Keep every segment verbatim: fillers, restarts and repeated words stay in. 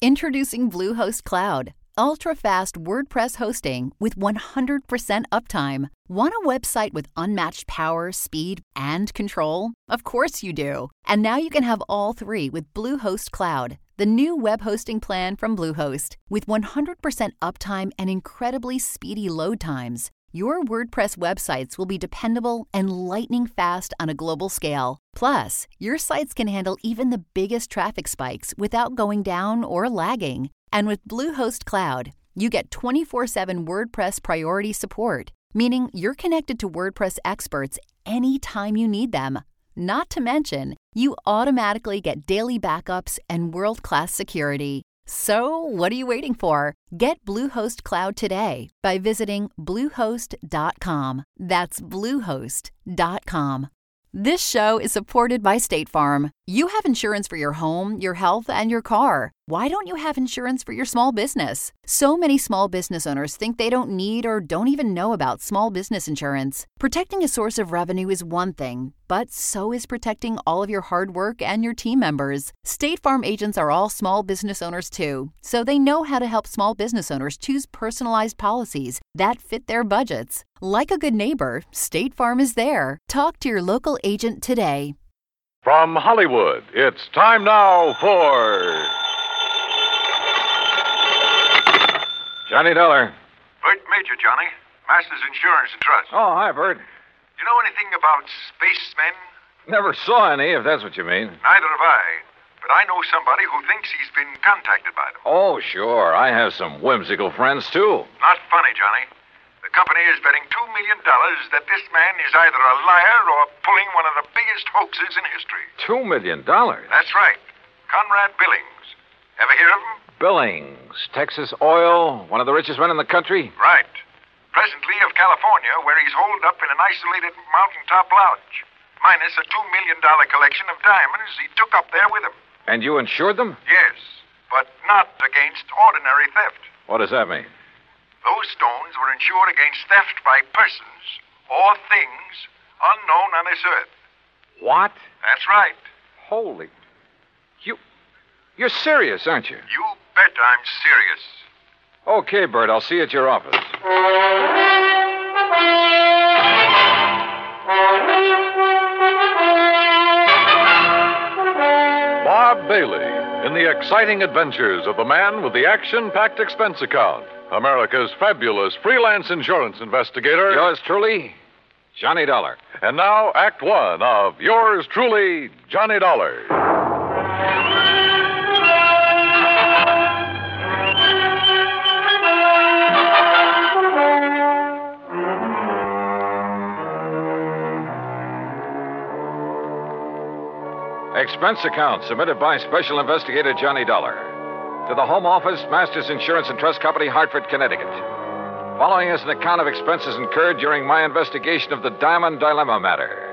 Introducing Bluehost Cloud, ultra-fast WordPress hosting with one hundred percent uptime. Want a website with unmatched power, speed, and control? Of course you do. And now you can have all three with Bluehost Cloud, the new web hosting plan from Bluehost. With one hundred percent uptime and incredibly speedy load times, your WordPress websites will be dependable and lightning fast on a global scale. Plus, your sites can handle even the biggest traffic spikes without going down or lagging. And with Bluehost Cloud, you get twenty-four seven WordPress priority support, meaning you're connected to WordPress experts anytime you need them. Not to mention, you automatically get daily backups and world-class security. So, what are you waiting for? Get Bluehost Cloud today by visiting bluehost dot com. That's bluehost dot com. This show is supported by State Farm. You have insurance for your home, your health, and your car. Why don't you have insurance for your small business? So many small business owners think they don't need or don't even know about small business insurance. Protecting a source of revenue is one thing, but so is protecting all of your hard work and your team members. State Farm agents are all small business owners too, so they know how to help small business owners choose personalized policies that fit their budgets. Like a good neighbor, State Farm is there. Talk to your local agent today. From Hollywood, it's time now for Johnny Dollar. Bert Major, Johnny. Masters Insurance and Trust. Oh, hi, Bert. You know anything about spacemen? Never saw any, if that's what you mean. Neither have I. But I know somebody who thinks he's been contacted by them. Oh, sure. I have some whimsical friends, too. Not funny, Johnny. The company is betting two million dollars that this man is either a liar or pulling one of the biggest hoaxes in history. Two million dollars? That's right. Conrad Billings. Ever hear of him? Billings, Texas Oil, one of the richest men in the country? Right. Presently of California, where he's holed up in an isolated mountaintop lodge, minus a two million dollars collection of diamonds he took up there with him. And you insured them? Yes, but not against ordinary theft. What does that mean? Those stones were insured against theft by persons or things unknown on this earth. What? That's right. Holy... You... You're serious, aren't you? You bet I'm serious. Okay, Bert, I'll see you at your office. Bob Bailey in the exciting adventures of the man with the action-packed expense account. America's fabulous freelance insurance investigator. Yours truly, Johnny Dollar. And now, Act One of yours truly, Johnny Dollar. Expense account submitted by Special Investigator Johnny Dollar. To the Home Office, Masters Insurance and Trust Company, Hartford, Connecticut. Following is an account of expenses incurred during my investigation of the Diamond Dilemma matter.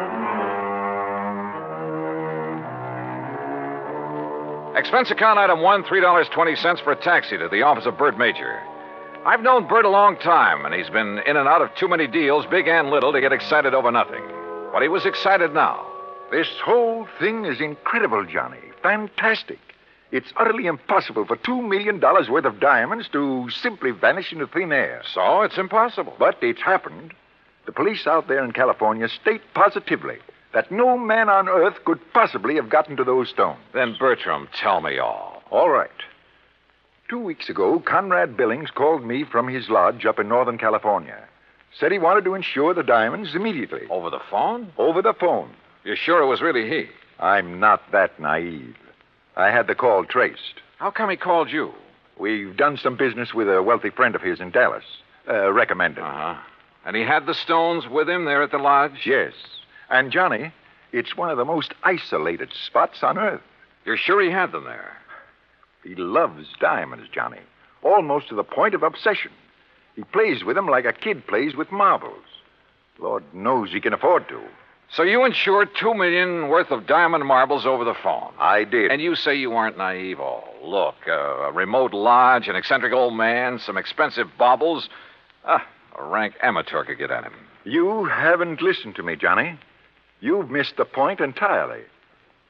Expense account item one, three dollars and twenty cents for a taxi to the office of Bert Major. I've known Bert a long time, and he's been in and out of too many deals, big and little, to get excited over nothing. But he was excited now. This whole thing is incredible, Johnny. Fantastic. It's utterly impossible for two million dollars worth of diamonds to simply vanish into thin air. So it's impossible. But it's happened. The police out there in California state positively that no man on earth could possibly have gotten to those stones. Then, Bertram, tell me all. All right. Two weeks ago, Conrad Billings called me from his lodge up in Northern California. Said he wanted to insure the diamonds immediately. Over the phone? Over the phone. You're sure it was really he? I'm not that naive. I had the call traced. How come he called you? We've done some business with a wealthy friend of his in Dallas. Uh, recommended. Uh-huh. And he had the stones with him there at the lodge? Yes. And, Johnny, it's one of the most isolated spots on Earth. You're sure he had them there? He loves diamonds, Johnny. Almost to the point of obsession. He plays with them like a kid plays with marbles. Lord knows he can afford to. So you insured two million worth of diamond marbles over the phone. I did. And you say you aren't naive. Oh, look, uh, a remote lodge, an eccentric old man, some expensive baubles. Ah, a rank amateur could get at him. You haven't listened to me, Johnny. You've missed the point entirely.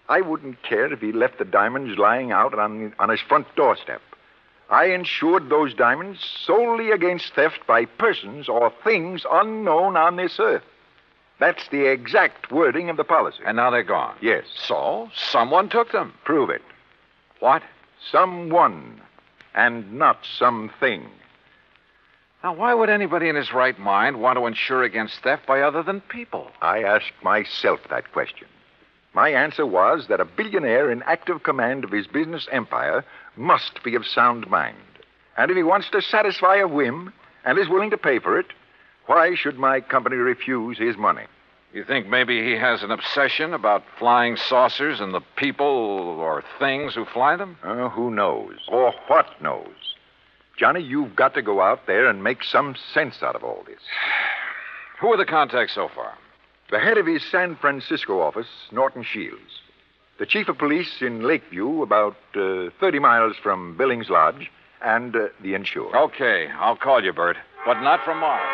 I wouldn't care if he left the diamonds lying out on, on his front doorstep. I insured those diamonds solely against theft by persons or things unknown on this earth. That's the exact wording of the policy. And now they're gone. Yes. So, someone took them. Prove it. What? Someone, and not something. Now, why would anybody in his right mind want to insure against theft by other than people? I asked myself that question. My answer was that a billionaire in active command of his business empire must be of sound mind. And if he wants to satisfy a whim and is willing to pay for it, why should my company refuse his money? You think maybe he has an obsession about flying saucers and the people or things who fly them? Uh, who knows? Or what knows? Johnny, you've got to go out there and make some sense out of all this. Who are the contacts so far? The head of his San Francisco office, Norton Shields. The chief of police in Lakeview, about uh, thirty miles from Billings Lodge, and uh, the insured. Okay, I'll call you, Bert, but not from Mars.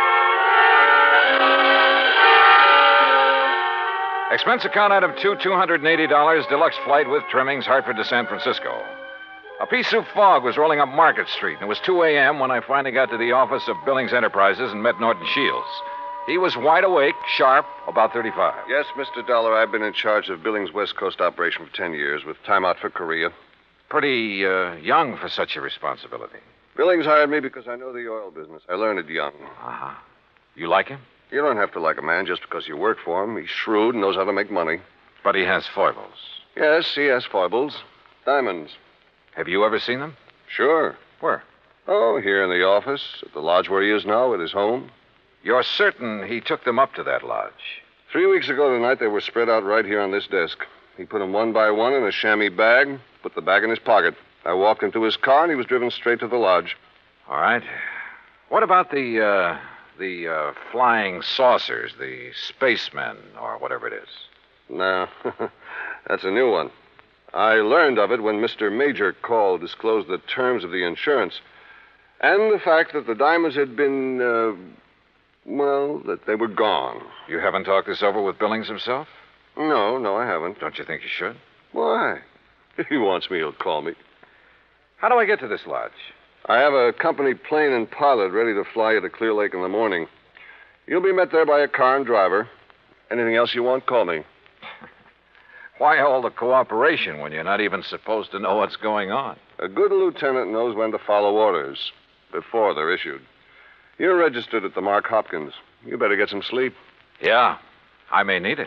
Expense account item two, two hundred eighty dollars, deluxe flight with trimmings, Hartford to San Francisco. A pea soup fog was rolling up Market Street, and it was two a.m. when I finally got to the office of Billings Enterprises and met Norton Shields. He was wide awake, sharp, about thirty-five. Yes, Mister Dollar, I've been in charge of Billings West Coast operation for ten years, with time out for Korea. Pretty uh, young for such a responsibility. Billings hired me because I know the oil business. I learned it young. Uh-huh. You like him? You don't have to like a man just because you work for him. He's shrewd and knows how to make money. But he has foibles. Yes, he has foibles. Diamonds. Have you ever seen them? Sure. Where? Oh, here in the office, at the lodge where he is now, at his home. You're certain he took them up to that lodge? Three weeks ago tonight, they were spread out right here on this desk. He put them one by one in a chamois bag, put the bag in his pocket. I walked into his car, and he was driven straight to the lodge. All right. What about the, uh, the uh, flying saucers, the spacemen, or whatever it is? No, that's a new one. I learned of it when Mister Major Call disclosed the terms of the insurance. And the fact that the diamonds had been, uh, well, that they were gone. You haven't talked this over with Billings himself? No, no, I haven't. Don't you think you should? Why? If he wants me, he'll call me. How do I get to this lodge? I have a company plane and pilot ready to fly you to Clear Lake in the morning. You'll be met there by a car and driver. Anything else you want, call me. Why all the cooperation when you're not even supposed to know what's going on? A good lieutenant knows when to follow orders before they're issued. You're registered at the Mark Hopkins. You better get some sleep. Yeah, I may need it.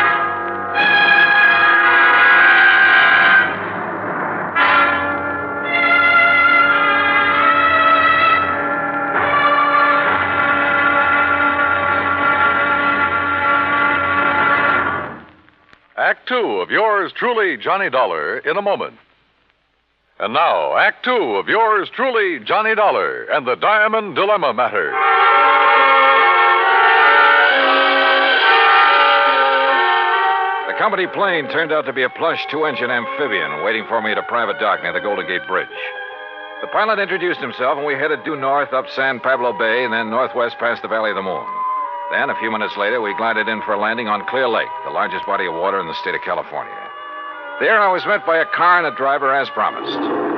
Act two of yours truly, Johnny Dollar, in a moment. And now, Act two of yours truly, Johnny Dollar, and the Diamond Dilemma Matter. The company plane turned out to be a plush two-engine amphibian waiting for me at a private dock near the Golden Gate Bridge. The pilot introduced himself, and we headed due north up San Pablo Bay and then northwest past the Valley of the Moon. Then, a few minutes later, we glided in for a landing on Clear Lake, the largest body of water in the state of California. There, I was met by a car and a driver as promised.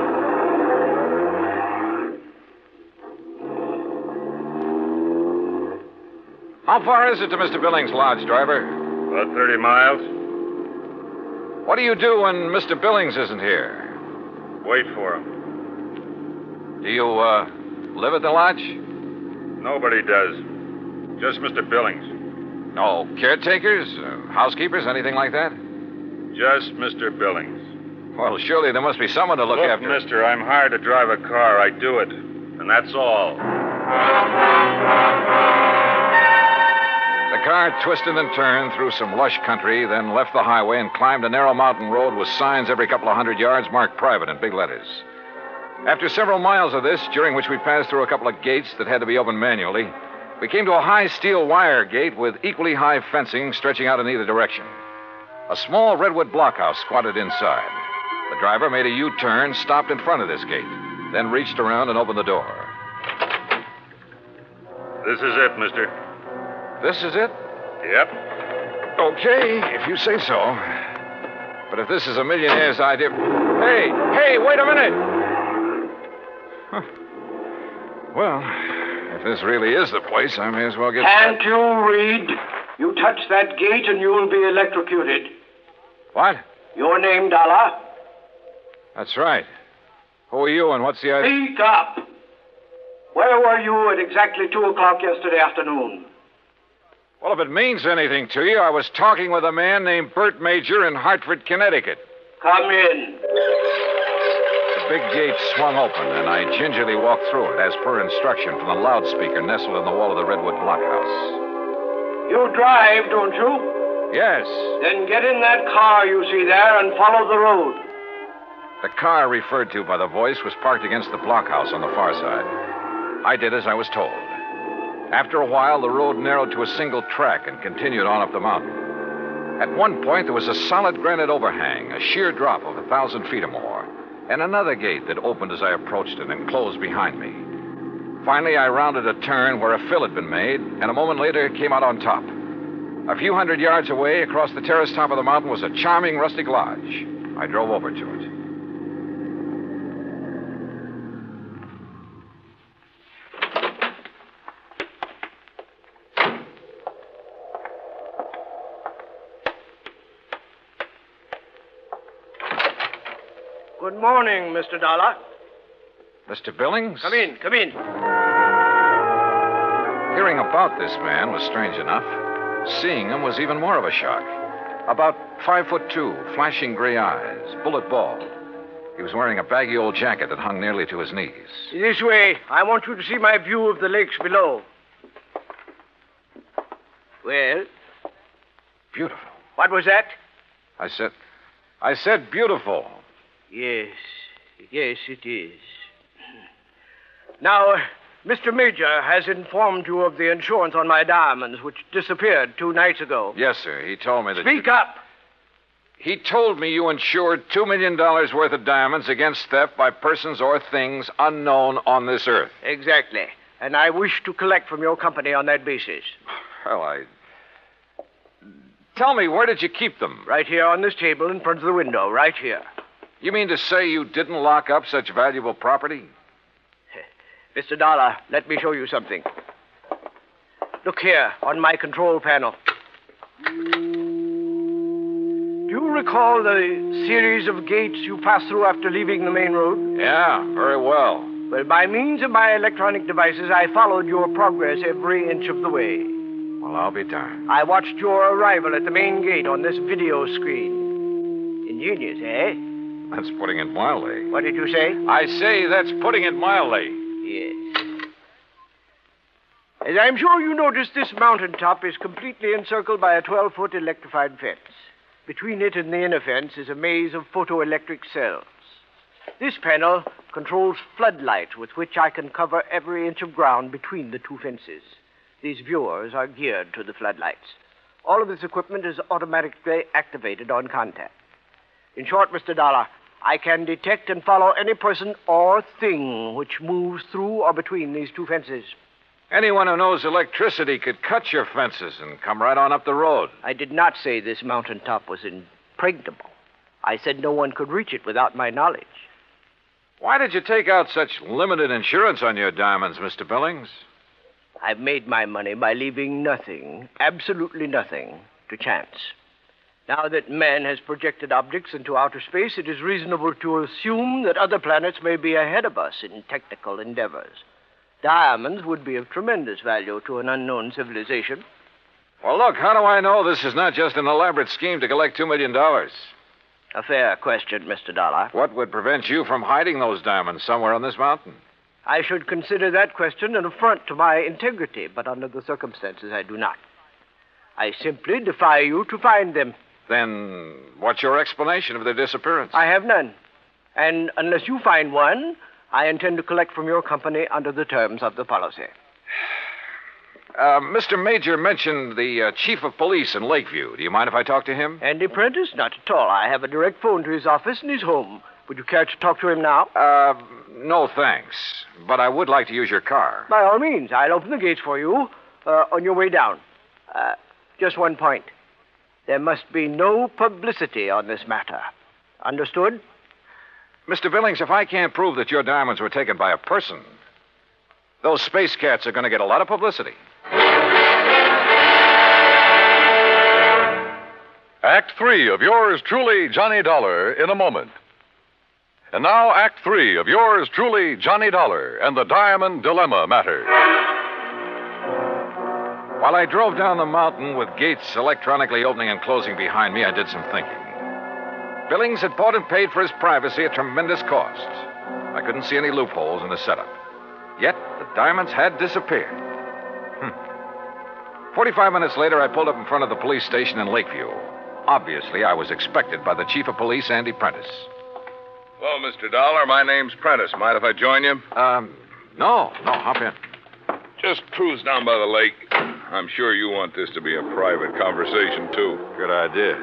How far is it to Mister Billings' lodge, driver? About thirty miles. What do you do when Mister Billings isn't here? Wait for him. Do you, uh, live at the lodge? Nobody does. Just Mister Billings. No caretakers, uh, housekeepers, anything like that? Just Mister Billings. Well, surely there must be someone to look, Look, after. mister, I'm hired to drive a car. I do it. And that's all. The car twisted and turned through some lush country, then left the highway and climbed a narrow mountain road with signs every couple of hundred yards marked private in big letters. After several miles of this, during which we passed through a couple of gates that had to be opened manually, we came to a high steel wire gate with equally high fencing stretching out in either direction. A small redwood blockhouse squatted inside. The driver made a U-turn, stopped in front of this gate, then reached around and opened the door. This is it, mister. This is it? Yep. Okay, if you say so. But if this is a millionaire's idea... Hey, hey, wait a minute! Huh. Well, if this really is the place, I may as well get... Can't you read? You touch that gate and you'll be electrocuted. What? Your name, Dollar? That's right. Who are you and what's the idea? Speak up. Where were you at exactly two o'clock yesterday afternoon? Well, if it means anything to you, I was talking with a man named Bert Major in Hartford, Connecticut. Come in. The big gate swung open, and I gingerly walked through it, as per instruction from the loudspeaker nestled in the wall of the Redwood blockhouse. You drive, don't you? Yes. Then get in that car you see there and follow the road. The car referred to by the voice was parked against the blockhouse on the far side. I did as I was told. After a while, the road narrowed to a single track and continued on up the mountain. At one point, there was a solid granite overhang, a sheer drop of a thousand feet or more, and another gate that opened as I approached it and closed behind me. Finally, I rounded a turn where a fill had been made, and a moment later, it came out on top. A few hundred yards away, across the terrace top of the mountain, was a charming rustic lodge. I drove over to it. Good morning, Mister Dollar. Mister Billings? Come in, come in. Hearing about this man was strange enough. Seeing him was even more of a shock. About five foot two, flashing gray eyes, bullet bald. He was wearing a baggy old jacket that hung nearly to his knees. This way. I want you to see my view of the lakes below. Well? Beautiful. What was that? I said, I said beautiful. Yes, yes, it is. Now, Mister Major has informed you of the insurance on my diamonds, which disappeared two nights ago. Yes, sir. He told me that... Speak you... up. He told me you insured two million dollars worth of diamonds against theft by persons or things unknown on this earth. Exactly. And I wish to collect from your company on that basis. Well, I... Tell me, where did you keep them? Right here on this table in front of the window, right here. You mean to say you didn't lock up such valuable property? Mister Dollar, let me show you something. Look here, on my control panel. Do you recall the series of gates you passed through after leaving the main road? Yeah, very well. Well, by means of my electronic devices, I followed your progress every inch of the way. Well, I'll be darned. I watched your arrival at the main gate on this video screen. Ingenious, eh? That's putting it mildly. What did you say? I say that's putting it mildly. Yes. As I'm sure you noticed, this mountaintop is completely encircled by a twelve-foot electrified fence. Between it and the inner fence is a maze of photoelectric cells. This panel controls floodlights with which I can cover every inch of ground between the two fences. These viewers are geared to the floodlights. All of this equipment is automatically activated on contact. In short, Mister Dollar, I can detect and follow any person or thing which moves through or between these two fences. Anyone who knows electricity could cut your fences and come right on up the road. I did not say this mountaintop was impregnable. I said no one could reach it without my knowledge. Why did you take out such limited insurance on your diamonds, Mister Billings? I've made my money by leaving nothing, absolutely nothing, to chance. Now that man has projected objects into outer space, it is reasonable to assume that other planets may be ahead of us in technical endeavors. Diamonds would be of tremendous value to an unknown civilization. Well, look, how do I know this is not just an elaborate scheme to collect two million dollars? A fair question, Mister Dollar. What would prevent you from hiding those diamonds somewhere on this mountain? I should consider that question an affront to my integrity, but under the circumstances, I do not. I simply defy you to find them. Then what's your explanation of their disappearance? I have none. And unless you find one, I intend to collect from your company under the terms of the policy. Uh, Mister Major mentioned the uh, chief of police in Lakeview. Do you mind if I talk to him? Andy Prentice? Not at all. I have a direct phone to his office and his home. Would you care to talk to him now? Uh, no, thanks. But I would like to use your car. By all means. I'll open the gates for you uh, on your way down. Uh, just one point. There must be no publicity on this matter. Understood? Mister Billings, if I can't prove that your diamonds were taken by a person, those space cats are going to get a lot of publicity. Act three of yours truly, Johnny Dollar, in a moment. And now, Act three of yours truly, Johnny Dollar, and the Diamond Dilemma matter. While I drove down the mountain with gates electronically opening and closing behind me, I did some thinking. Billings had bought and paid for his privacy at tremendous cost. I couldn't see any loopholes in the setup. Yet, the diamonds had disappeared. Hmm. Forty-five minutes later, I pulled up in front of the police station in Lakeview. Obviously, I was expected by the chief of police, Andy Prentice. Hello, Mister Dollar. My name's Prentice. Mind if I join you? Um, no, no, hop in. Just cruise down by the lake. I'm sure you want this to be a private conversation, too. Good idea.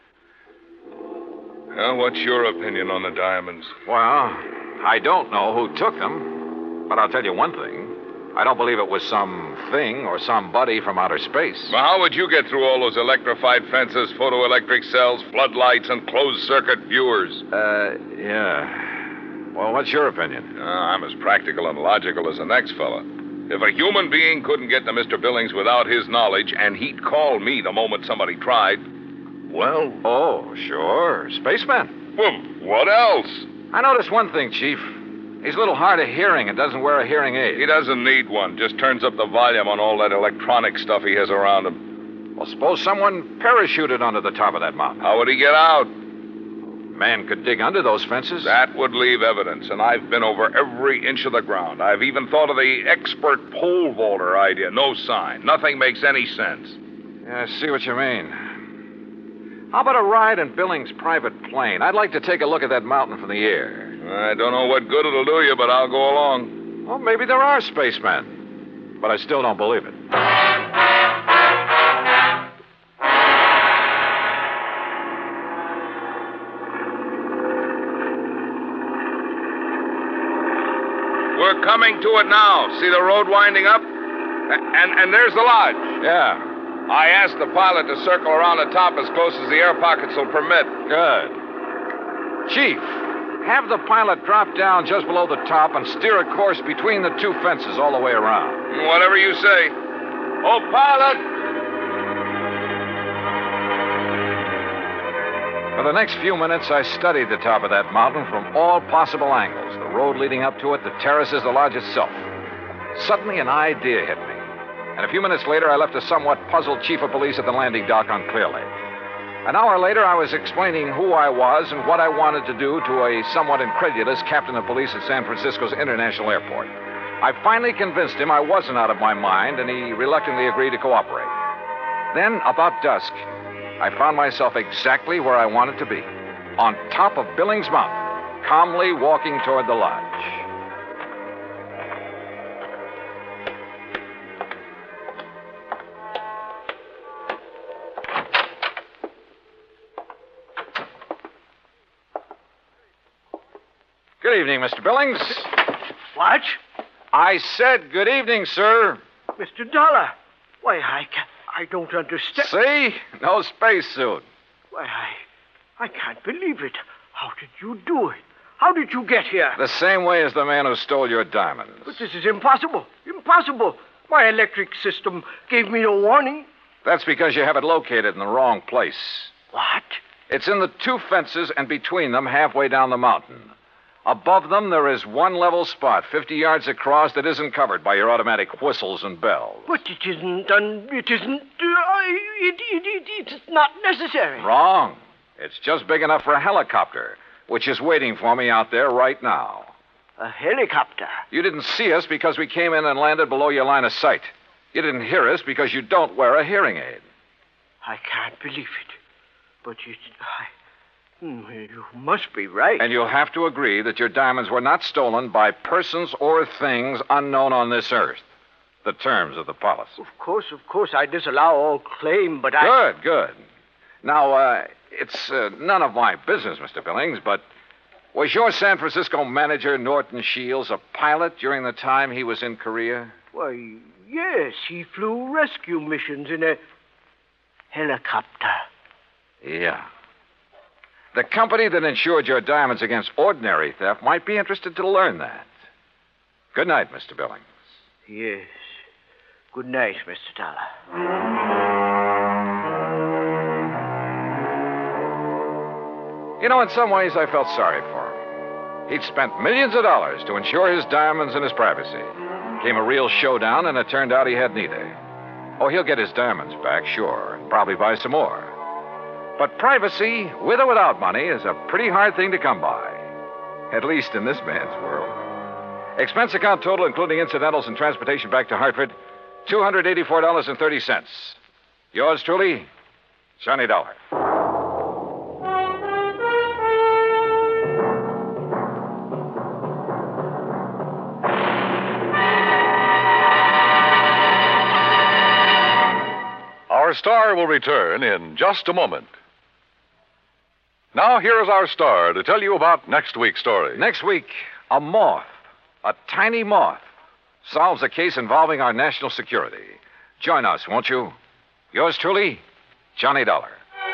Well, what's your opinion on the diamonds? Well, I don't know who took them, but I'll tell you one thing. I don't believe it was some thing or somebody from outer space. Well, how would you get through all those electrified fences, photoelectric cells, floodlights, and closed-circuit viewers? Uh, yeah. Well, what's your opinion? Uh, I'm as practical and logical as the next fella. If a human being couldn't get to Mister Billings without his knowledge, and he'd call me the moment somebody tried, well... Oh, sure. Spaceman. Well, what else? I noticed one thing, Chief. He's a little hard of hearing and doesn't wear a hearing aid. He doesn't need one. Just turns up the volume on all that electronic stuff he has around him. Well, suppose someone parachuted onto the top of that mountain. How would he get out? Man could dig under those fences. That would leave evidence, and I've been over every inch of the ground. I've even thought of the expert pole vaulter idea. No sign. Nothing makes any sense. Yeah, I see what you mean. How about a ride in Billings' private plane? I'd like to take a look at that mountain from the air. I don't know what good it'll do you, but I'll go along. Well, maybe there are spacemen. But I still don't believe it. We're coming to it now. See the road winding up? And, and there's the lodge. Yeah. I asked the pilot to circle around the top as close as the air pockets will permit. Good. Chief, have the pilot drop down just below the top and steer a course between the two fences all the way around. Whatever you say. Oh, pilot! For the next few minutes, I studied the top of that mountain from all possible angles. The road leading up to it, the terraces, the lodge itself. Suddenly, an idea hit me. And a few minutes later, I left a somewhat puzzled chief of police at the landing dock on Clear Lake. An hour later, I was explaining who I was and what I wanted to do to a somewhat incredulous captain of police at San Francisco's International Airport. I finally convinced him I wasn't out of my mind, and he reluctantly agreed to cooperate. Then, about dusk, I found myself exactly where I wanted to be, on top of Billings Mountain, calmly walking toward the lodge. Good evening, Mister Billings. What? I said good evening, sir. Mister Dollar. Why, I can't, I don't understand. See? No spacesuit. Why, I, I can't believe it. How did you do it? How did you get here? The same way as the man who stole your diamonds. But this is impossible. Impossible. My electric system gave me no warning. That's because you have it located in the wrong place. What? It's in the two fences and between them halfway down the mountain. Above them, there is one level spot, fifty yards across, that isn't covered by your automatic whistles and bells. But it isn't, un- it isn't, uh, it, it, it, it's not necessary. Wrong. It's just big enough for a helicopter, which is waiting for me out there right now. A helicopter? You didn't see us because we came in and landed below your line of sight. You didn't hear us because you don't wear a hearing aid. I can't believe it. But you... I... You must be right. And you'll have to agree that your diamonds were not stolen by persons or things unknown on this earth. The terms of the policy. Of course, of course, I disallow all claim, but I... Good, good. Now, uh, it's uh, none of my business, Mister Billings, but was your San Francisco manager, Norton Shields, a pilot during the time he was in Korea? Why, yes, he flew rescue missions in a helicopter. Yeah. The company that insured your diamonds against ordinary theft might be interested to learn that. Good night, Mister Billings. Yes. Good night, Mister Dollar. You know, in some ways, I felt sorry for him. He'd spent millions of dollars to insure his diamonds and his privacy. Came a real showdown, and it turned out he had neither. Oh, he'll get his diamonds back, sure, and probably buy some more. But privacy, with or without money, is a pretty hard thing to come by. At least in this man's world. Expense account total, including incidentals and transportation back to Hartford, two hundred eighty-four dollars and thirty cents. Yours truly, Johnny Dollar. Our star will return in just a moment. Now, here is our star to tell you about next week's story. Next week, a moth, a tiny moth, solves a case involving our national security. Join us, won't you? Yours truly, Johnny Dollar.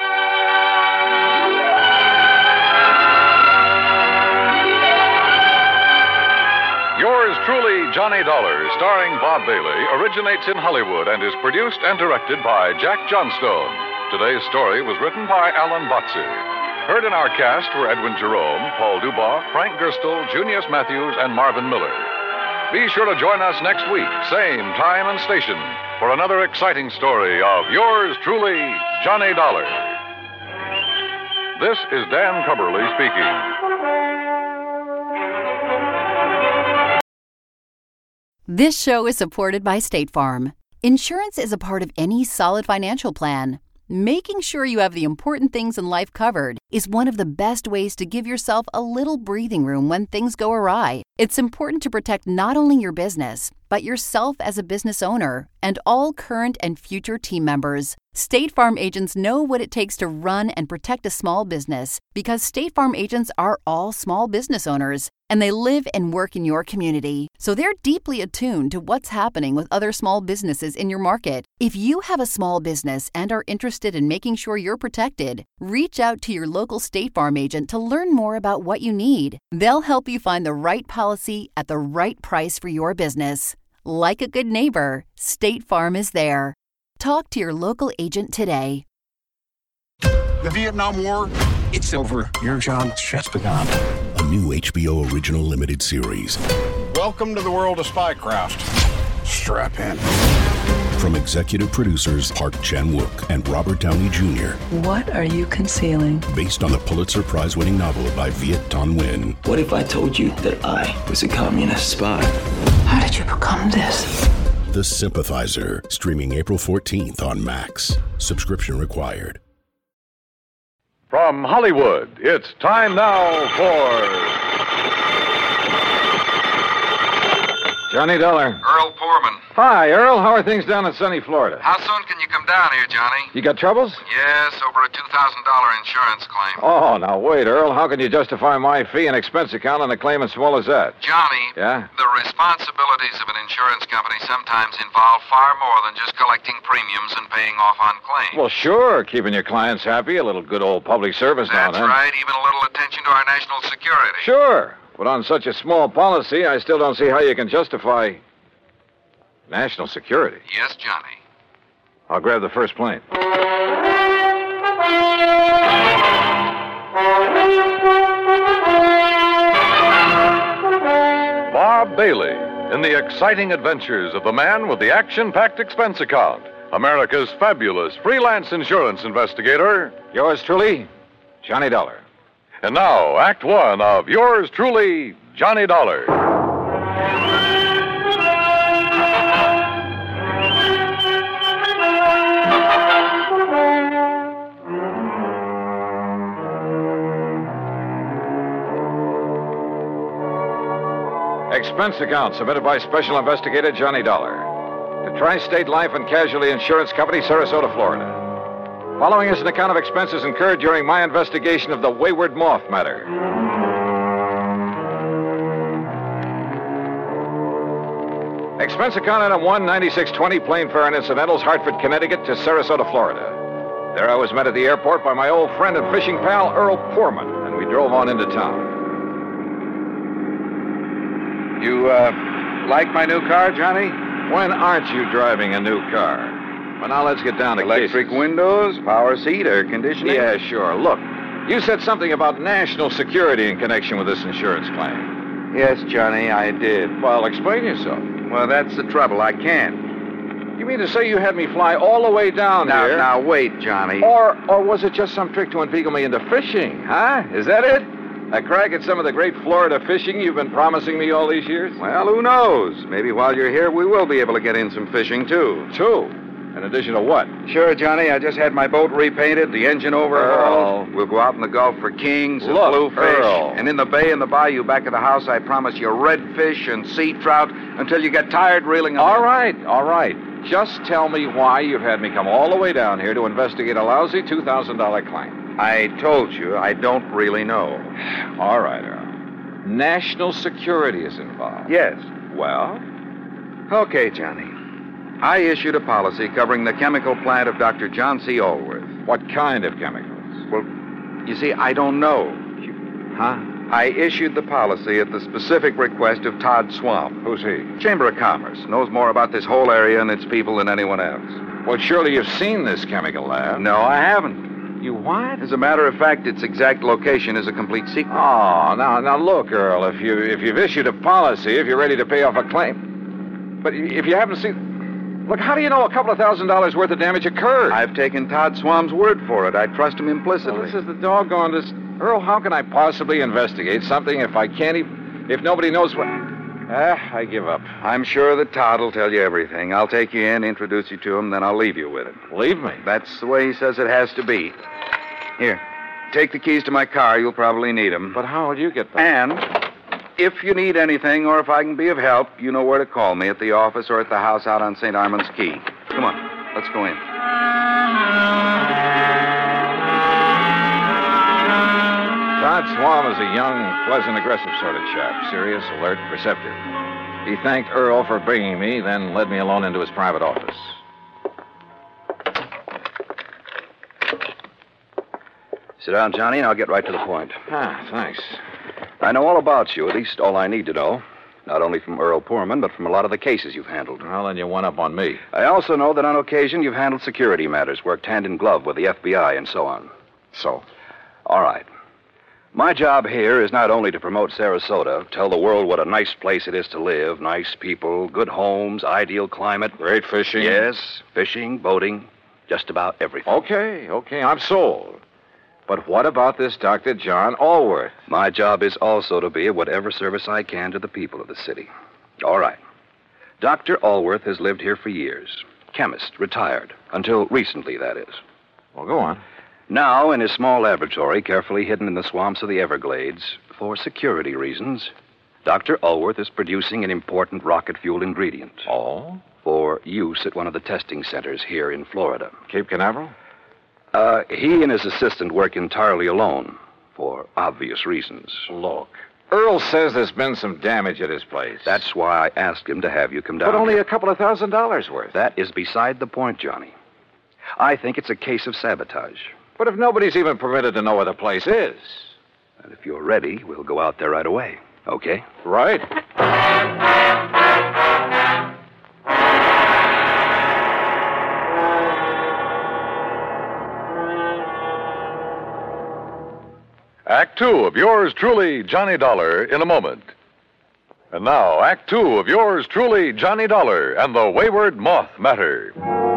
Yours truly, Johnny Dollar, starring Bob Bailey, originates in Hollywood and is produced and directed by Jack Johnstone. Today's story was written by Alan Botzer. Heard in our cast were Edwin Jerome, Paul Dubois, Frank Gerstle, Junius Matthews, and Marvin Miller. Be sure to join us next week, same time and station, for another exciting story of yours truly, Johnny Dollar. This is Dan Cubberly speaking. This show is supported by State Farm. Insurance is a part of any solid financial plan. Making sure you have the important things in life covered is one of the best ways to give yourself a little breathing room when things go awry. It's important to protect not only your business, but yourself as a business owner and all current and future team members. State Farm agents know what it takes to run and protect a small business because State Farm agents are all small business owners and they live and work in your community. So they're deeply attuned to what's happening with other small businesses in your market. If you have a small business and are interested in making sure you're protected, reach out to your local State Farm agent to learn more about what you need. They'll help you find the right policy at the right price for your business. Like a good neighbor, State Farm is there. Talk to your local agent today. The Vietnam War, it's over. Your job's just begun. A new H B O original limited series. Welcome to the world of Spycraft. Strap in. From executive producers Park Chan-wook and Robert Downey Junior What are you concealing? Based on the Pulitzer Prize-winning novel by Viet Thanh Nguyen. What if I told you that I was a communist spy? How did you become this? The Sympathizer, streaming April fourteenth on Max. Subscription required. From Hollywood, it's time now for Johnny Dollar. Earl Poorman. Hi, Earl. How are things down in sunny Florida? How soon can you come down here, Johnny? You got troubles? Yes, over a two thousand dollars insurance claim. Oh, now wait, Earl. How can you justify my fee and expense account on a claim as small as that? Johnny. Yeah? The responsibilities of an insurance company sometimes involve far more than just collecting premiums and paying off on claims. Well, sure. Keeping your clients happy, a little good old public service now and That's then. right. Even a little attention to our national security. Sure. But on such a small policy, I still don't see how you can justify national security. Yes, Johnny. I'll grab the first plane. Bob Bailey in the exciting adventures of the man with the action-packed expense account, America's fabulous freelance insurance investigator. Yours truly, Johnny Dollar. And now, Act One of yours truly, Johnny Dollar. Expense account submitted by Special Investigator Johnny Dollar to Tri-State Life and Casualty Insurance Company, Sarasota, Florida. Following is an account of expenses incurred during my investigation of the Wayward Moth matter. Expense account item one, ninety-six twenty, plane fare and incidentals, Hartford, Connecticut to Sarasota, Florida. There I was met at the airport by my old friend and fishing pal, Earl Poorman, and we drove on into town. You, uh, like my new car, Johnny? When aren't you driving a new car? Well, now let's get down to Electric cases. windows, power seat, air conditioning. Yeah, sure. Look, you said something about national security in connection with this insurance claim. Yes, Johnny, I did. Well, explain yourself. Well, that's the trouble. I can't. You mean to say you had me fly all the way down now, here? Now, wait, Johnny. Or, or was it just some trick to inveigle me into fishing, huh? Is that it? A crack at some of the great Florida fishing you've been promising me all these years? Well, who knows? Maybe while you're here, we will be able to get in some fishing, too. Two? In addition to what? Sure, Johnny. I just had my boat repainted, the engine overhauled. We'll go out in the Gulf for kings and Look, bluefish. Earl. And in the bay and the bayou back of the house, I promise you redfish and sea trout until you get tired reeling them All in. right, all right. Just tell me why you've had me come all the way down here to investigate a lousy two thousand dollars claim. I told you, I don't really know. All right, Earl. National security is involved. Yes. Well? Okay, Johnny. I issued a policy covering the chemical plant of Doctor John C. Allworth. What kind of chemicals? Well, you see, I don't know. Huh? I issued the policy at the specific request of Todd Swamp. Who's he? Chamber of Commerce. Knows more about this whole area and its people than anyone else. Well, surely you've seen this chemical lab. No, I haven't. You what? As a matter of fact, its exact location is a complete secret. Oh, now, now look, Earl, if, you, if you've issued a policy, if you're ready to pay off a claim... But if you haven't seen... Look, how do you know a couple of thousand dollars worth of damage occurred? I've taken Todd Swamp's word for it. I trust him implicitly. Well, this is the doggone... This... Earl, how can I possibly investigate something if I can't even... If nobody knows what... Ah, I give up. I'm sure that Todd will tell you everything. I'll take you in, introduce you to him, then I'll leave you with him. Leave me? That's the way he says it has to be. Here, take the keys to my car. You'll probably need them. But how will you get them? And if you need anything or if I can be of help, you know where to call me, at the office or at the house out on Saint Armand's Key. Come on, let's go in. Todd Swam is a young, pleasant, aggressive sort of chap. Serious, alert, perceptive. He thanked Earl for bringing me, then led me alone into his private office. Sit down, Johnny, and I'll get right to the point. Ah, thanks. I know all about you, at least all I need to know. Not only from Earl Poorman, but from a lot of the cases you've handled. Well, then you one up on me. I also know that on occasion you've handled security matters, worked hand in glove with the F B I and so on. So? All right. My job here is not only to promote Sarasota, tell the world what a nice place it is to live, nice people, good homes, ideal climate. Great fishing. Yes, fishing, boating, just about everything. Okay, okay, I'm sold. But what about this Doctor John Allworth? My job is also to be of whatever service I can to the people of the city. All right. Doctor Allworth has lived here for years. Chemist, retired. Until recently, that is. Well, go on. Now, in his small laboratory, carefully hidden in the swamps of the Everglades, for security reasons, Doctor Allworth is producing an important rocket-fueled ingredient. Oh? For use at one of the testing centers here in Florida. Cape Canaveral? Uh, he and his assistant work entirely alone, for obvious reasons. Look, Earl says there's been some damage at his place. That's why I asked him to have you come down. But only here. a couple of thousand dollars worth. That is beside the point, Johnny. I think it's a case of sabotage. But if nobody's even permitted to know where the place is... And if you're ready, we'll go out there right away, okay? Right. Act two of yours truly, Johnny Dollar, in a moment. And now, Act two of yours truly, Johnny Dollar and the Wayward Moth Matter.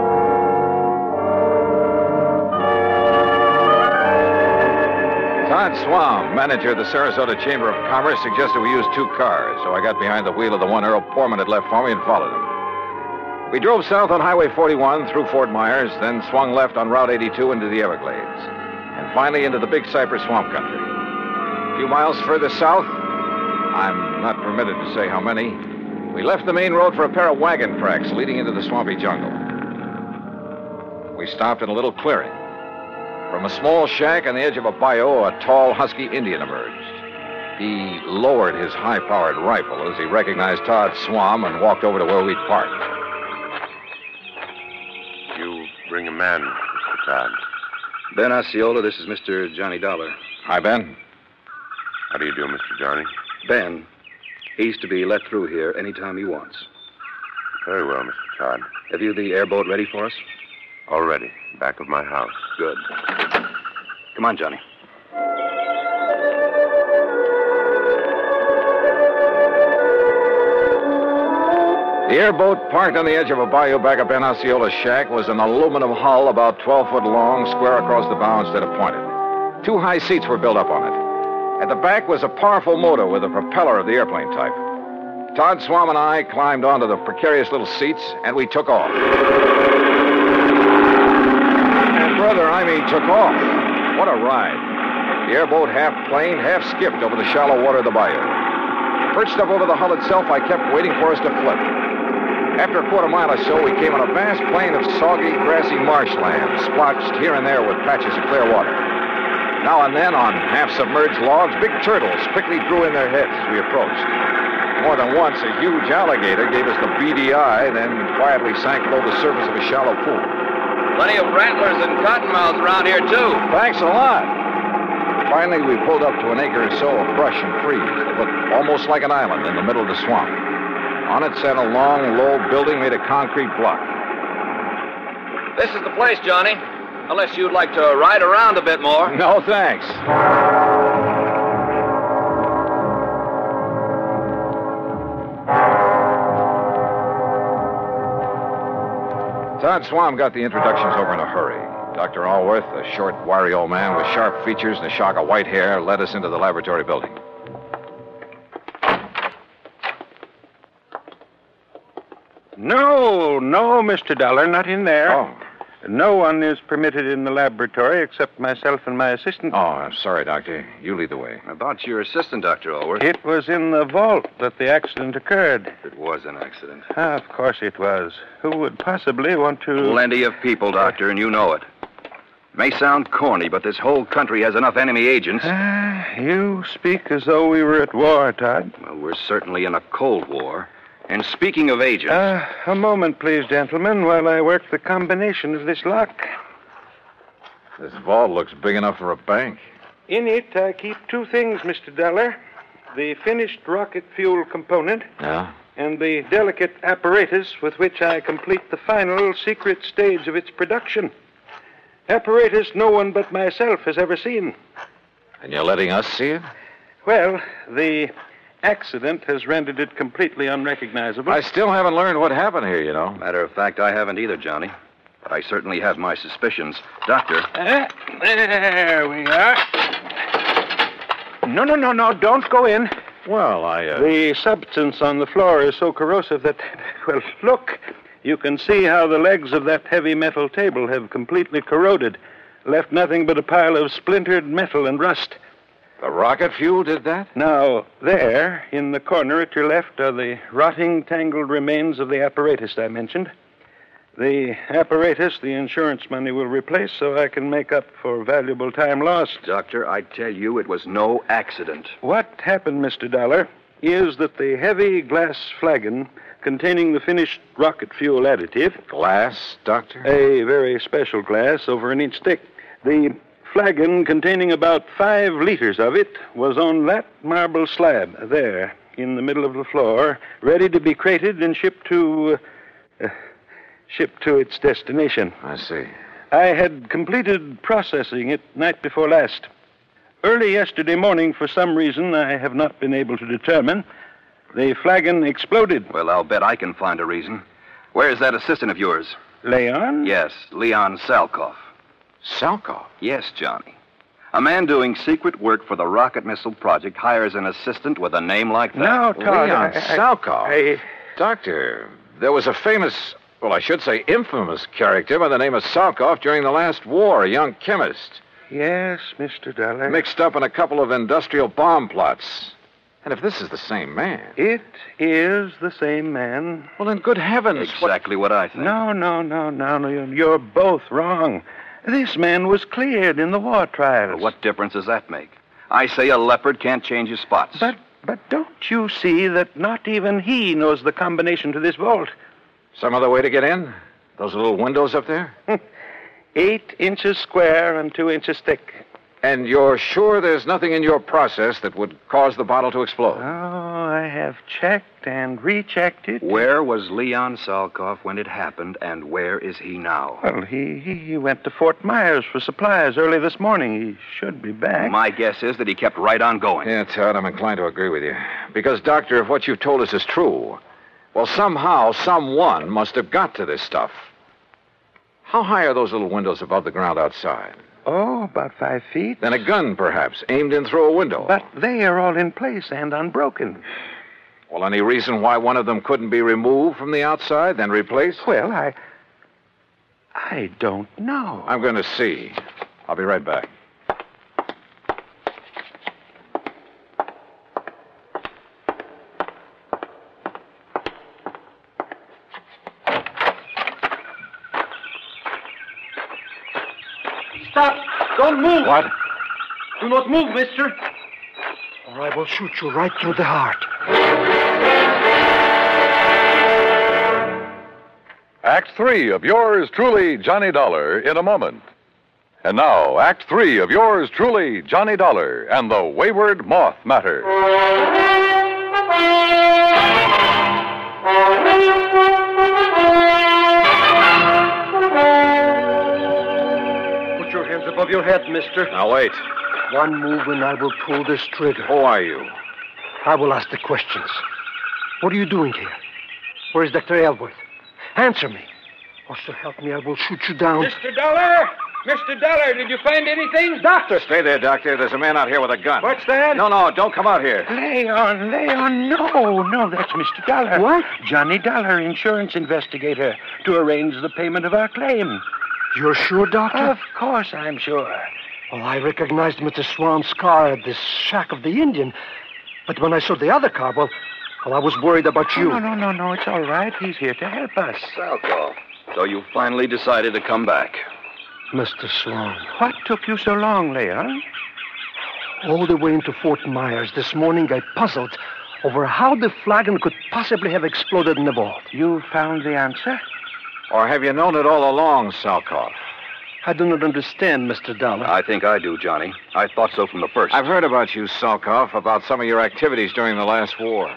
Todd Swam, manager of the Sarasota Chamber of Commerce, suggested we use two cars, so I got behind the wheel of the one Earl Poorman had left for me and followed him. We drove south on Highway forty-one through Fort Myers, then swung left on Route eighty-two into the Everglades, and finally into the Big Cypress Swamp Country. A few miles further south, I'm not permitted to say how many, we left the main road for a pair of wagon tracks leading into the swampy jungle. We stopped in a little clearing. From a small shack on the edge of a bayou, a tall, husky Indian emerged. He lowered his high-powered rifle as he recognized Todd Swam and walked over to where we'd parked. You bring a man, Mister Todd. Ben Osceola, this is Mister Johnny Dollar. Hi, Ben. How do you do, Mister Johnny? Ben, he's to be let through here anytime he wants. Very well, Mister Todd. Have you the airboat ready for us? Already. Back of my house. Good. Come on, Johnny. The airboat, parked on the edge of a bayou back of Ben Osceola's shack, was an aluminum hull about twelve foot long, square across the bow instead of pointed. Two high seats were built up on it. At the back was a powerful motor with a propeller of the airplane type. Todd Swam and I climbed onto the precarious little seats, and we took off. And brother, I mean took off. What a ride. The airboat half planed, half skipped over the shallow water of the bayou. Perched up over the hull itself, I kept waiting for us to flip. After a quarter mile or so, we came on a vast plain of soggy, grassy marshland, splotched here and there with patches of clear water. Now and then, on half-submerged logs, big turtles quickly drew in their heads as we approached. More than once, a huge alligator gave us the beady eye, then quietly sank below the surface of a shallow pool. Plenty of rattlers and cottonmouths around here, too. Thanks a lot. Finally, we pulled up to an acre or so of brush and trees that looked almost like an island in the middle of the swamp. On it sat a long, low building made of concrete block. This is the place, Johnny. Unless you'd like to ride around a bit more. No, thanks. Todd Swam got the introductions over in a hurry. Doctor Allworth, a short, wiry old man with sharp features and a shock of white hair, led us into the laboratory building. No, no, Mister Dollar, not in there. Oh. No one is permitted in the laboratory except myself and my assistant. Oh, I'm sorry, Doctor. You lead the way. About your assistant, Doctor Allworth. It was in the vault that the accident occurred. It was an accident. Ah, of course it was. Who would possibly want to... Plenty of people, Doctor, and you know it. May sound corny, but this whole country has enough enemy agents. Ah, you speak as though we were at war, Todd. Well, we're certainly in a Cold War. And speaking of agents... Uh, a moment, please, gentlemen, while I work the combination of this lock. This vault looks big enough for a bank. In it, I keep two things, Mister Dollar. The finished rocket fuel component... Yeah? And the delicate apparatus with which I complete the final secret stage of its production. Apparatus no one but myself has ever seen. And you're letting us see it? Well, the... accident has rendered it completely unrecognizable. I still haven't learned what happened here, you know. Matter of fact, I haven't either, Johnny. But I certainly have my suspicions. Doctor. Uh, there we are. No, no, no, no, don't go in. Well, I, uh... The substance on the floor is so corrosive that... Well, look. You can see how the legs of that heavy metal table have completely corroded. Left nothing but a pile of splintered metal and rust. The rocket fuel did that? Now, there, in the corner at your left, are the rotting, tangled remains of the apparatus I mentioned. The apparatus the insurance money will replace so I can make up for valuable time lost. Doctor, I tell you it was no accident. What happened, Mister Dollar, is that the heavy glass flagon containing the finished rocket fuel additive... Glass, Doctor? A very special glass, over an inch thick. The... flagon containing about five liters of it was on that marble slab there in the middle of the floor, ready to be crated and shipped to uh, shipped to its destination. I see. I had completed processing it night before last. Early yesterday morning, for some reason I have not been able to determine, the flagon exploded. Well, I'll bet I can find a reason. Where is that assistant of yours? Leon? Yes, Leon Salkoff. Salkoff? Yes, Johnny. A man doing secret work for the rocket missile project hires an assistant with a name like that. No, Todd. Leon I, I, Salkoff? I... Doctor, there was a famous, well, I should say infamous character by the name of Salkoff during the last war, a young chemist. Yes, Mister Dollar. Mixed up in a couple of industrial bomb plots. And if this is the same man... It is the same man. Well, then, good heavens. Exactly what, what I think. No, no, no, no, no. You're both wrong. This man was cleared in the war trials. Well, what difference does that make? I say a leopard can't change his spots. But, but don't you see that not even he knows the combination to this vault? Some other way to get in? Those little windows up there? eight inches square and two inches thick. And you're sure there's nothing in your process that would cause the bottle to explode? Oh, I have checked and rechecked it. Where was Leon Salkoff when it happened, and where is he now? Well, he, he went to Fort Myers for supplies early this morning. He should be back. My guess is that he kept right on going. Yeah, Todd, I'm inclined to agree with you. Because, Doctor, if what you've told us is true, well, somehow, someone must have got to this stuff. How high are those little windows above the ground outside? Oh, about five feet. Then a gun, perhaps, aimed in through a window. But they are all in place and unbroken. Well, any reason why one of them couldn't be removed from the outside, then replaced? Well, I... I don't know. I'm going to see. I'll be right back. Stop! Don't move! What? Do not move, mister, or I will shoot you right through the heart. Act three of yours truly, Johnny Dollar, in a moment. And now, Act three of yours truly, Johnny Dollar, and the Wayward Moth Matter. Put your hands above your head, mister. Now, wait. One move and I will pull this trigger. Who are you? I will ask the questions. What are you doing here? Where is Doctor Elworth? Answer me. Or so help me, I will shoot you down. Mister Dollar! Mister Dollar, did you find anything? Doctor! Stay there, Doctor. There's a man out here with a gun. What's that? No, no, don't come out here. Leon, Leon, no, no, that's Mister Dollar. What? Johnny Dollar, insurance investigator, to arrange the payment of our claim. You're sure, Doctor? Of course I'm sure. Well, I recognized Mister Swan's car at this shack of the Indian. But when I saw the other car, well, well I was worried about you. Oh, no, no, no, no, it's all right. He's here to help us. Salkoff, so you finally decided to come back. Mister Swan. What took you so long, Leon? All the way into Fort Myers this morning, I puzzled over how the flagon could possibly have exploded in the vault. You found the answer? Or have you known it all along, Salkoff? I do not understand, Mister Dollar. I think I do, Johnny. I thought so from the first. I've heard about you, Salkoff, about some of your activities during the last war.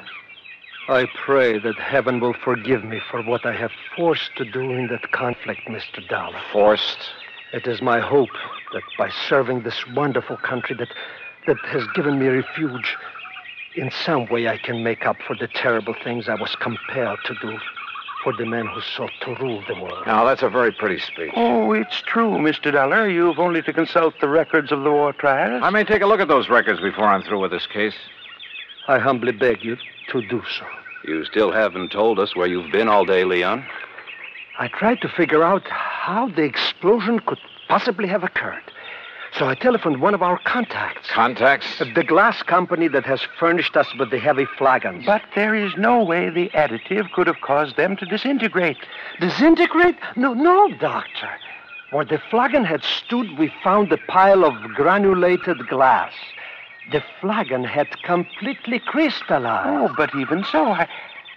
I pray that heaven will forgive me for what I have forced to do in that conflict, Mister Dollar. Forced? It is my hope that by serving this wonderful country that, that has given me refuge, in some way I can make up for the terrible things I was compelled to do for the men who sought to rule the world. Now, that's a very pretty speech. Oh, it's true, Mister Dollar. You've only to consult the records of the war trials. I may take a look at those records before I'm through with this case. I humbly beg you to do so. You still haven't told us where you've been all day, Leon. I tried to figure out how the explosion could possibly have occurred. So I telephoned one of our contacts. Contacts? The glass company that has furnished us with the heavy flagons. But there is no way the additive could have caused them to disintegrate. Disintegrate? No, no, Doctor. Where the flagon had stood, we found a pile of granulated glass. The flagon had completely crystallized. Oh, but even so, I...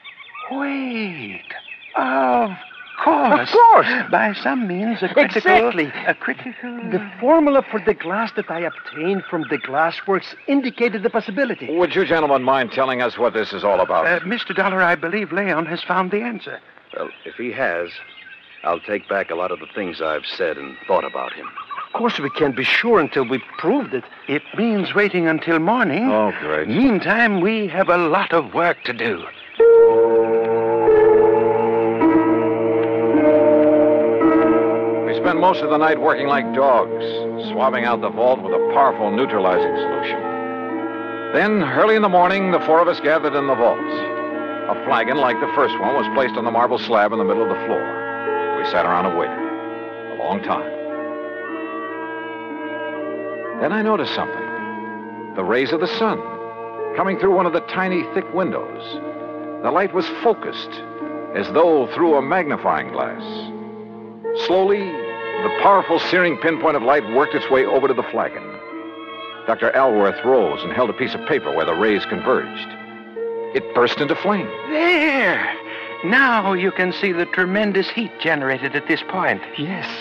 Wait. Of course. Of course. By some means, a critical... Exactly. A critical... The formula for the glass that I obtained from the glassworks indicated the possibility. Would you gentlemen mind telling us what this is all about? Uh, Mister Dollar, I believe Leon has found the answer. Well, if he has, I'll take back a lot of the things I've said and thought about him. Of course, we can't be sure until we've proved it. It means waiting until morning. Oh, great. Meantime, we have a lot of work to do. We spent most of the night working like dogs, swabbing out the vault with a powerful neutralizing solution. Then, early in the morning, the four of us gathered in the vault. A flagon like the first one was placed on the marble slab in the middle of the floor. We sat around and waited. A long time. Then I noticed something. The rays of the sun coming through one of the tiny, thick windows. The light was focused, as though through a magnifying glass. Slowly, the powerful, searing pinpoint of light worked its way over to the flagon. Doctor Elworth rose and held a piece of paper where the rays converged. It burst into flame. There! Now you can see the tremendous heat generated at this point. Yes.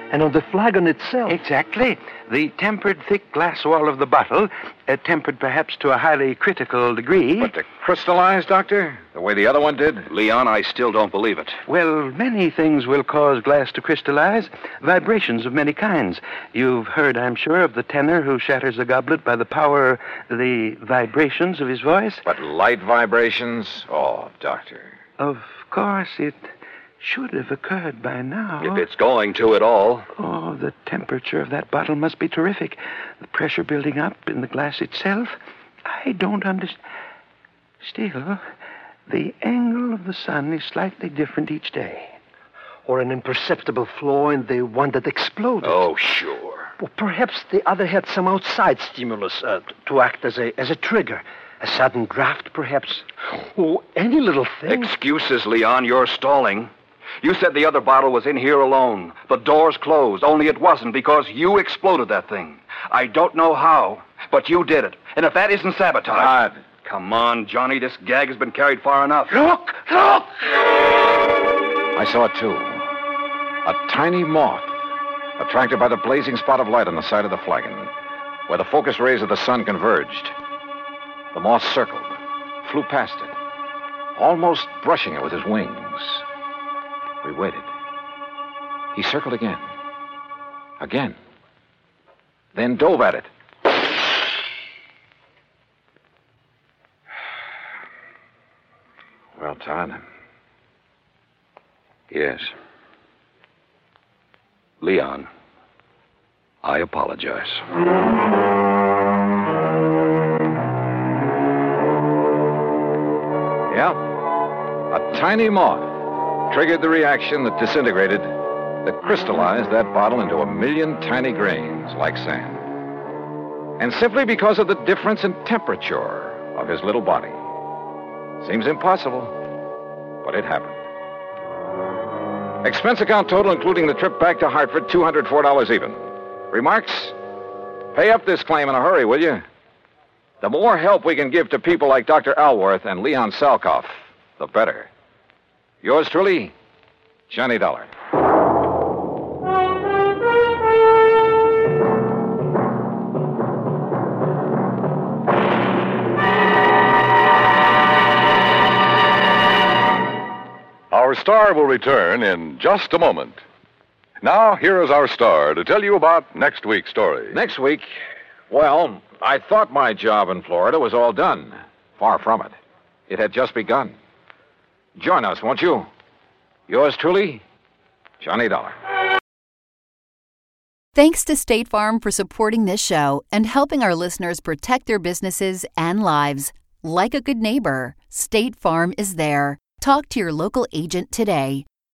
and on the flagon itself. Exactly. The tempered thick glass wall of the bottle, uh, tempered perhaps to a highly critical degree. But to crystallize, Doctor? The way the other one did? Leon, I still don't believe it. Well, many things will cause glass to crystallize. Vibrations of many kinds. You've heard, I'm sure, of the tenor who shatters a goblet by the power, the vibrations of his voice. But light vibrations? Oh, Doctor. Of course, it should have occurred by now. If it's going to at all. Oh, the temperature of that bottle must be terrific. The pressure building up in the glass itself. I don't understand. Still, the angle of the sun is slightly different each day. Or an imperceptible flaw in the one that exploded. Oh, sure. Well, perhaps the other had some outside stimulus uh, to act as a as a trigger. A sudden draft, perhaps. Oh, any little thing. Excuses, Leon. You're stalling. You said the other bottle was in here alone. The door's closed, only it wasn't because you exploded that thing. I don't know how, but you did it. And if that isn't sabotage... God. Come on, Johnny. This gag has been carried far enough. Look! Look! I saw it, too. A tiny moth, attracted by the blazing spot of light on the side of the flagon, where the focus rays of the sun converged. The moth circled, flew past it, almost brushing it with his wings. We waited. He circled again. Again. Then dove at it. Well, Todd. Yes. Leon, I apologize. Yeah. A tiny moth triggered the reaction that disintegrated, that crystallized that bottle into a million tiny grains like sand. And simply because of the difference in temperature of his little body. Seems impossible, but it happened. Expense account total, including the trip back to Hartford, two hundred four dollars even. Remarks? Pay up this claim in a hurry, will you? The more help we can give to people like Doctor Alworth and Leon Salkoff, the better. Yours truly, Johnny Dollar. Our star will return in just a moment. Now, here is our star to tell you about next week's story. Next week? Well, I thought my job in Florida was all done. Far from it. It had just begun. Join us, won't you? Yours truly, Johnny Dollar. Thanks to State Farm for supporting this show and helping our listeners protect their businesses and lives. Like a good neighbor, State Farm is there. Talk to your local agent today.